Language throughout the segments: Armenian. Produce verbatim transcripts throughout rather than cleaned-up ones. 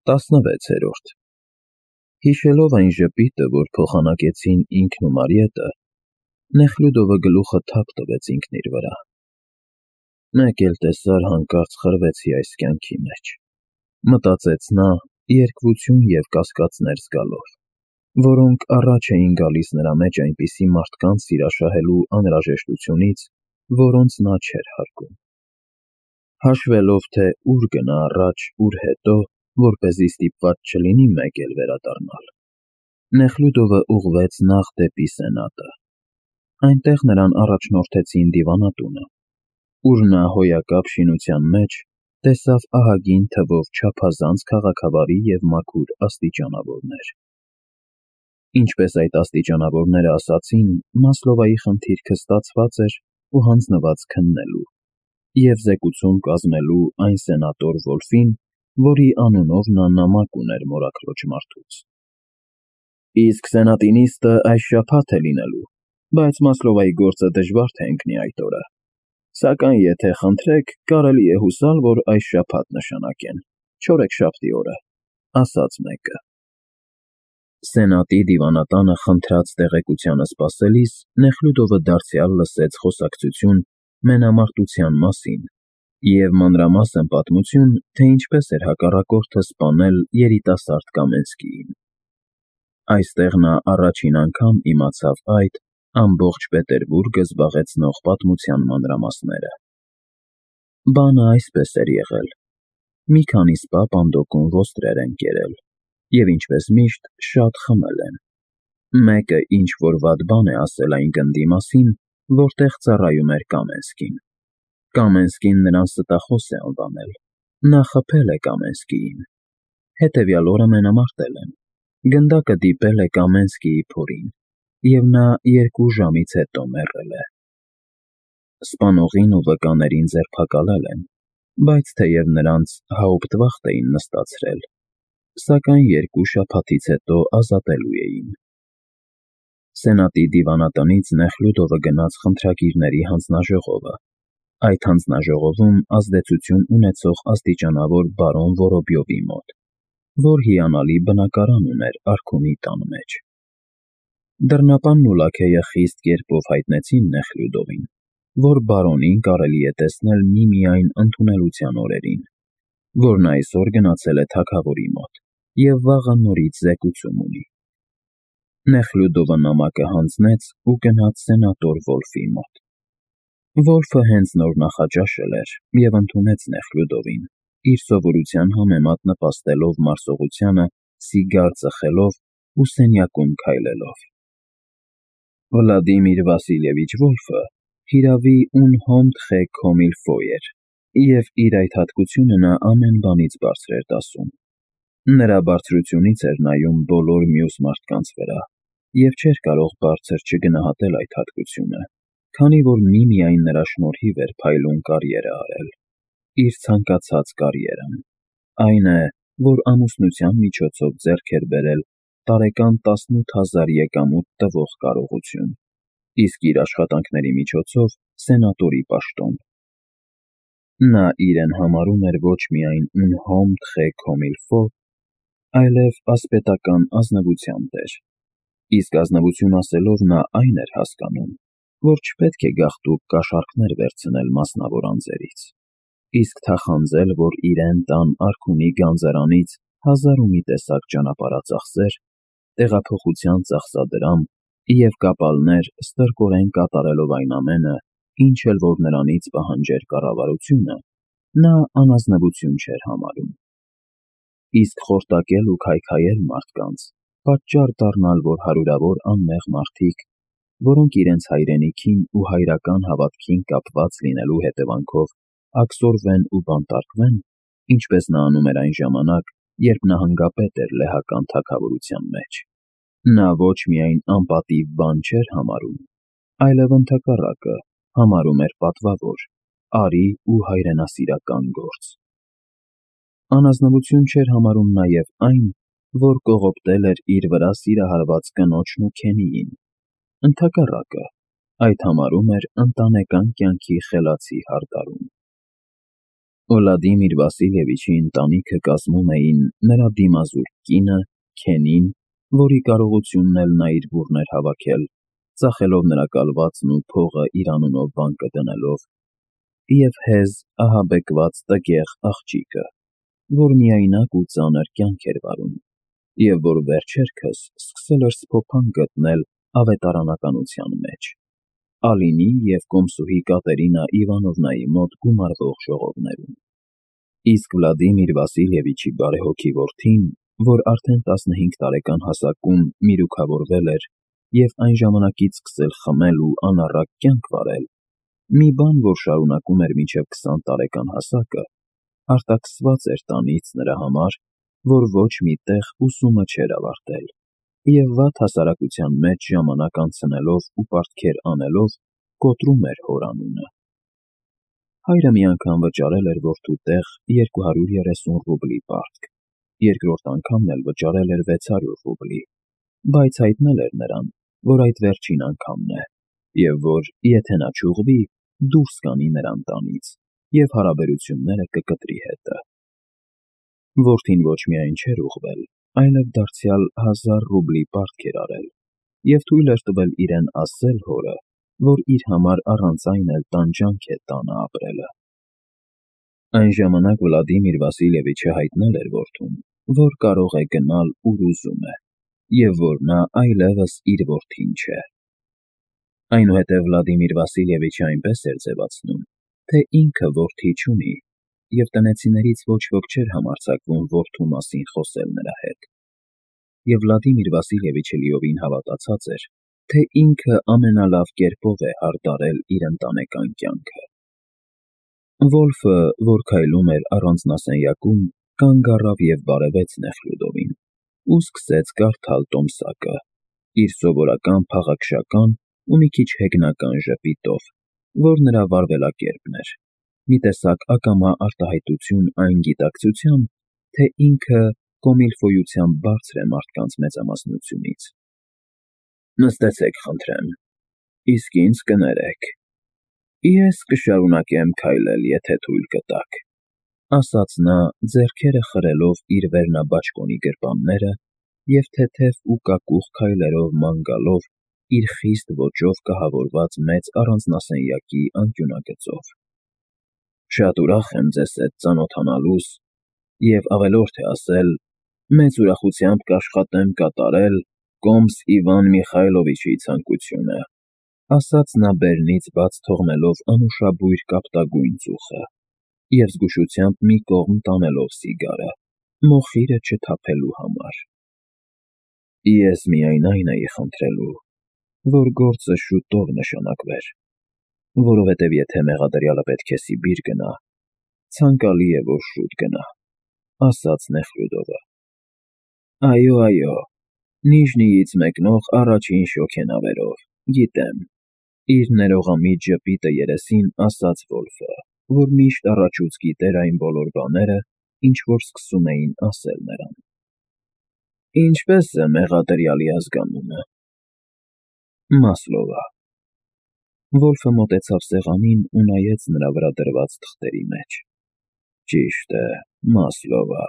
տասնվեցերորդ Հիշելով այն ժպիտը, որ փոխանակեցին ինքն ու Մարիետը, Նեխլյուդովը գլուխը թափ տվեց ինքն իր վրա։ Մեկ էլ տեսար հանկարծ խրվեցի այս կյանքի մեջ, մտածեց նա, երկվություն և կասկածներ զգալով, որոնք առաջ էին գալիս նրա մեջ այնպիսի մարդկանց սիրաշահելու անհրաժեշտությունից, որոնց նա չէր հարգում։ Հաշվելով, թե ուր գնա առաջ, ուր հետո, որպեսզի ստիպված չլինի մեկ էլ վերադառնալ, Նեխլյուդովը ուղղվեց նախ դեպի Սենատը։ Այնտեղ նրան առաջնորդեցին դիվանատունը, ուր նա հոյակապ շինության մեջ տեսավ ահագին թվով չափազանց քաղաքավարի և մաքուր աստիճանավորներ։ Ինչպես այդ աստիճանավորները ասացին, Մասլովայի խնդիրքը ստացված էր ու հանձնված քննելու և զեկուցում կազմելու այն սենատոր Վոլֆին, որի անունով նա նամակ ուներ մորաքրոջ մարդուց։ Իսկ Սենատի նիստը այս շաբաթ է լինելու, բայց Մասլովայի գործը դժվար թե ընկնի այդ օրը, սակայն եթե խնդրեք, կարելի է հուսալ, որ այս շաբաթ նշանակեն, չորեքշաբթի օրը, ասաց մեկը։ Սենատի դիվանատանը խնդրած տեղեկությանը սպասելիս, Նեխլյուդովը դարձյալ լսեց խոսակցություն մենամարտության մասին և մանրամասն պատմություն, թե ինչպես էր հակառակորդը սպանել երիտասարդ Կամենսկիին։ Այստեղ նա առաջին անգամ իմացավ այդ ամբողջ Պետերբուրգը զբաղեցնող պատմության մանրամասները։ Բանը այսպես էր եղել. մի քանի սպա պանդոկում ոստրեր են կերել և, ինչպես միշտ, շատ խմել են։ Մեկը ինչ-որ վատ բան է ասել այն գնդի մասին, որտեղ ծառայում էր Կամենսկին։ Կամենսկին նրան ստախոս է անվանել, նա խփել է Կամենսկիին։ Հետևյալ օրը մենամարտել են։ Գնդակը դիպել է Կամենսկիի փորին, և նա երկու ժամից հետո մեռել է։ Սպանողին ու վկաներին ձերբակալել են, բայց թեև նրանց հաուպտվախտ էին նստացրել, սակայն երկու շաբաթից հետո ազատելու էին։ Սենատի դիվանատնից Նեխլյուդովը գնաց խնդրագիրների հանձնաժողովը։ Այդ հանձնաժողովում ազդեցություն ունեցող աստիճանավոր բարոն Վորոբյովի մոտ, որ հիանալի բնակարան ուներ արքունի տան մեջ։ Դռնապանն ու լաքեյը խիստ կերպով հայտնեցին Նեխլյուդովին, որ բարոնին կարելի է տեսնել միմիայն ընդունելության օրերին, որն այսօր գնացել է թագավորի մոտ և վաղը նորից զեկուցում ունի։ Նեխլյուդովը նամակը հանձնեց ու գնաց սենատոր Վոլֆի մոտ։ Վոլֆը հենց նոր նախաճաշել էր և ընդունեց Նեխլյուդովին, իր սովորության համեմատ նպաստելով մարսողությանը սիգար ծխելով ու սենյակում քայլելով։ Վլադիմիր Վասիլևիչ Վոլֆը հիրավի «un Hond xe comme il faut» էր, և իր այդ հատկությունը նա ամեն բանից բարձր էր դասում։ Նրա բարձրությունից էր նայում բոլոր մյուս մարդկանց վրա և չէր կարող բարձր չգնահատել այդ հատկությունը, քանի որ միմիայն նրա շնորհիվ էր փայլուն կարիերա արել, իր ցանկացած կարիերան, այն է, որ ամուսնության միջոցով ձեռք էր բերել տարեկան տասնութ հազար եկամուտ տվող կարողություն, իսկ իր աշխատանքների միջոցով սենատորի պաշտոն։ Նա իրեն համարում էր ոչ միայն «un Hond xe comme il faut», այլև ասպետական ազնվության տեր, իսկ ազնվություն ասելով նա այն էր հասկանում, որ չպետք է գաղտուկ կաշառքներ վերցնել մասնավոր անձերից, իսկ թախանձել, որ իրեն տան արքունի գանձարանից հազար ու մի տեսակ ճանապարհածախսեր, տեղափոխության ծախսադրամ և կապալներ ստրկորեն կատարելով այն ամենը, ինչ էլ որ նրանից պահանջեր կառավարությունը, նա անազնվություն չէր համարում։ Իսկ խորտակել ու քայքայել մարդկանց, պատճառ դառնալ, որ հարյուրավոր անմեղ մարդիկ, որոնք իրենց հայրենիքին ու հայրական հավատքին կապված լինելու հետևանքով աքսորվեն ու բանտարկվեն, ինչպես նա անում էր այն ժամանակ, երբ նահանգապետ էր լեհական թագավորության մեջ, նա ոչ միայն անպատիվ բան չէր համարում, այլև ընդհակառակը համարում էր պատվավոր, արի ու հայրենասիրական գործ։ Անազնվություն չէր համարում նաև այն, որ կողոպտել էր իր վրա սիրահարված կնոջն ու Քենիին, ընդհակառակը, այդ համարում էր ընտանեկան կյանքի խելացի հարդարում։ Վլադիմիր Վասիլևիչի ընտանիքը կազմում էին նրա դիմազուրկ կինը, Քենին, որի կարողությունն էլ նա իր բուրն էր հավաքել, ծախելով նրա կալվածն ու փողը իր անունով բանկը դնելով, և հեզ ահաբեկված տգեղ աղջիկը, որ միայնակ ու ծանր կյանք էր վարում, և որ վերջերքս սկսել էր սփոփան գտնել ավետարանականության մեջ, Ալինի և կոմսուհի Կատերինա Իվանովնայի մոտ գումարվող ժողովներում։ Իսկ Վլադիմիր Վասիլևիչի բարեհոգի որդին, որ արդեն տասնհինգ տարեկան հասակում միրուքավորվել էր և այն ժամանակից սկսել խմել ու անառակ կյանք վարել, մի բան, որ շարունակում էր մինչև քսան տարեկան հասակը, արտաքսված էր տանից նրա համար, որ ոչ մի տեղ ուսումը չէր ավարտել, և վատ հասարակության մեջ ժամանակ անցնելով ու պարտքեր անելով կոտրում էր հոր անունը։ Հայրը մի անգամ վճարել էր որդու տեղ երկու հարյուր երեսուն ռուբլի պարտք, երկրորդ անգամն էլ վճարել էր վեց հարյուր ռուբլի, բայց հայտնել էր նրան, որ այդ վերջին անգամն է, և որ, եթե նա չուղղվի, դուրս կանի նրան տանից, և հարաբերությունները կկտրի հետը։ Որդին ոչ միայն չէր ուղղվել, այլև դարձյալ հազար ռուբլի պարտք էր արել, և թույլ էր տվել իրեն ասել հորը, որ իր համար առանց այն էլ տանջանք է տանը ապրելը։ Այն ժամանակ Վլադիմիր Վասիլևիչը հայտնել էր որդուն, որ կարող է գնալ ուր ուզում է, և որ նա այլևս իր որդին չէ։ Այնուհետև Վլադիմիր Վասիլևիչը այնպես էր ձևացնում, թե ինքը որդի չունի, և տնեցիներից ոչ ոք չէր համարձակվում որդու մասին խոսել նրա հետ։ Եվ Վլադիմիր Վասիլևիչը լիովին հավատացած էր, թե ինքը ամենալավ կերպով է հարդարել իր ընտանեկան կյանքը։ Վոլֆը, որ քայլում էր առանձնասենյակում, կանգ առավ և բարևեց Նեխլյուդովին ու սկսեց կարդալ տոմսակը, իր սովորական փաղաքշական ու մի քիչ հեգնական ժպիտով, որ նրա վարվելակերպն էր, մի տեսակ ակամա արտահայտություն այն գիտակցության, թե ինքը կոմիլֆոյությամբ բարձր է մարդկանց մեծամասնությունից։ Նստեցեք, խնդրեմ, իսկ ինձ կներեք։ Ես կշարունակեմ քայլել, եթե թույլ կտաք, ասաց նա, ձեռքերը խրելով իր վերնաբաճկոնի գրպանները և թեթև ու կակուղ քայլերով ման գալով իր խիստ ոճով կահավորված մեծ առանձնասենյակի անկյունագծով։ Շատ ուրախ եմ ձեզ հետ ծանոթանալուս և ավելորդ է ասել, մեծ ուրախությամբ կաշխատեմ կատարել կոմս Իվան Միխայլովիչի ցանկությունը, ասաց նա բերնից բաց թողնելով անուշաբույր կապտագույն ծուխը և զգուշությամբ մի կողմ տանելով սիգարը, մոխիրը չթափելու համար։ Ես միայն այն էի խնդրելու, որ գործը շուտով նշանակվեր, որովհետև եթե մեղադրյալը պետք է Սիբիր գնա, ցանկալի է, որ շուտ գնա, ասաց Նեխլյուդովը։ Այո, այո, Նիժնիից մեկնող առաջին շոգենավերով, գիտեմ, իր ներողամիտ ժպիտը երեսին ասաց Վոլֆը, որ միշտ առաջուց գիտեր այն բոլոր բաները, ինչ որ սկսում էին ասել նրան։ Ինչպե՞ս է մեղադրյալի ազգանունը։ Մասլովա։ Վոլֆը մոտեցավ սեղանին ու նայեց նրա վրա դրված թղթերի մեջ։ Ճիշտ է, Մասլովա։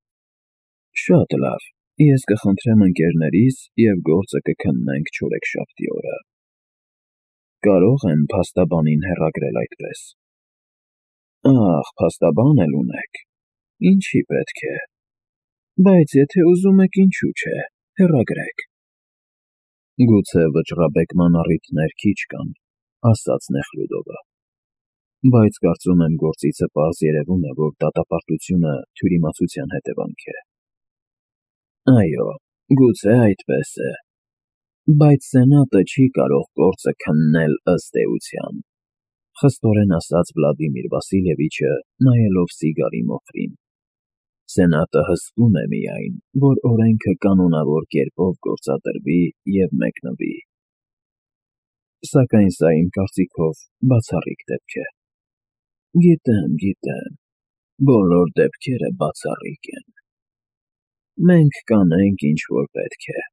Շատ լավ, ես կխնդրեմ ընկերներիս և գործը կքննենք չորեքշաբթի օրը։ Կարո՞ղ եմ փաստաբանին հեռագրել այդպես։ Ախ, փաստաբան էլ ունեք, ինչի պետք է, բայց եթե ուզում եք, ինչու՞ չէ, հեռագրեք։ Գուցե վճռաբեկման առիթներ քիչ կան, ասաց Նեխլյուդովը, բայց կարծում եմ գործիցը պարզ երևում է, որ դատապարտությունը թյուրիմացության հետևանք է։ Այո, գուցե այդպես է, բայց Սենատը չի կարող գործը քննել ըստ էության, խստորեն ասաց Վլադիմիր Վասիլևիչը, նայելով սիգարի մոխրին։ Սենատը հսկում է միայն, որ օրենքը կանոնավոր կերպով գործադրվի և մեկնվի։ Սակայն սա իմ կարծիքով բացառիկ դեպք է։ Գիտեմ, գիտեմ, բոլոր դեպքերը բացառիկ են։ Մենք կանենք, ինչ որ պետք է։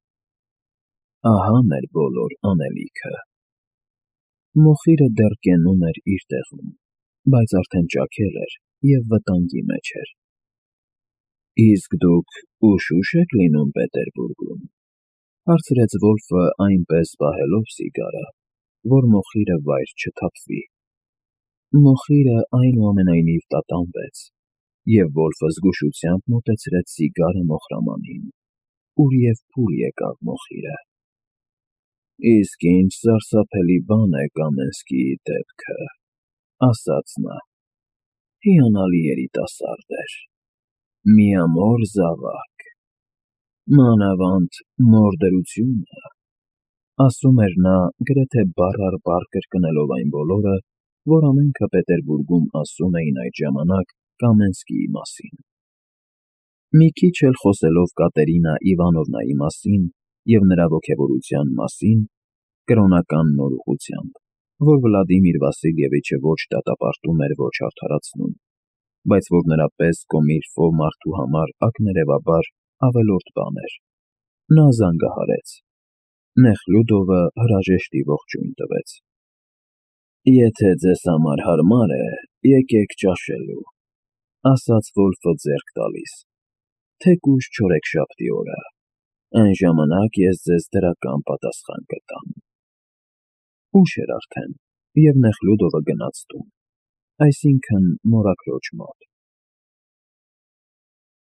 Ահա մեր բոլոր անելիքը։ Մոխիրը դեռ կենում էր իր տեղում, բայց արդեն ճաքել էր և վտանգի մեջ էր։ Իսկ դուք ուշ-ուշ եք լինում Պետերբուրգում, հարցրեց Վոլֆը այնպես պահելով սիգարը, որ մոխիրը վայր չթափվի։ Մոխիրը այնուամենայնիվ տատանվեց, և Վոլֆը զգուշությամբ մոտեցրեց սիգարը մոխրամանին, ուր և փուլ եկավ մոխիրը։ Իսկ ինչ սարսափելի բան է Կամենսկիի դեպքը, ասաց նա, հիանալի երիտասարդ էր, միամոր զավակ, մանավանդ մորդրությունը, ասում էր նա, գրեթե բառ առ բառ կրկնելով այն բոլորը, որ ամենքը Պետերբուրգում ասում էին այդ ժամանակ Կամենսկիի մասին։ Մի քիչ էլ խոսելով Կատերինա Իվանովնայի մասին և նրա ոգևորության մասին, կրոնական նոր ուղղությամբ, որ Վլադիմիր Վասիլևիչը ոչ դատապարտում էր, ոչ արդարացնում, բայց որ նրա պես կոմիլֆո մարդու համար ակներևաբար ավելորդ բան էր, նա զանգահարեց։ Նեխլյուդովը հրաժեշտի ողջույն տվեց։ Եթե ձեզ համար հարմար է, եկեք ճաշելու, ասաց Վոլֆը ձեռք տալիս, թեկուզ չորեքշաբթի օրը, այն ժամանակ ես ձեզ դրական պատասխան կտամ։ Ուշ էր արդեն, և Նեխլյուդովը գնաց տուն, այսինքն մորաքրոջ մոտ։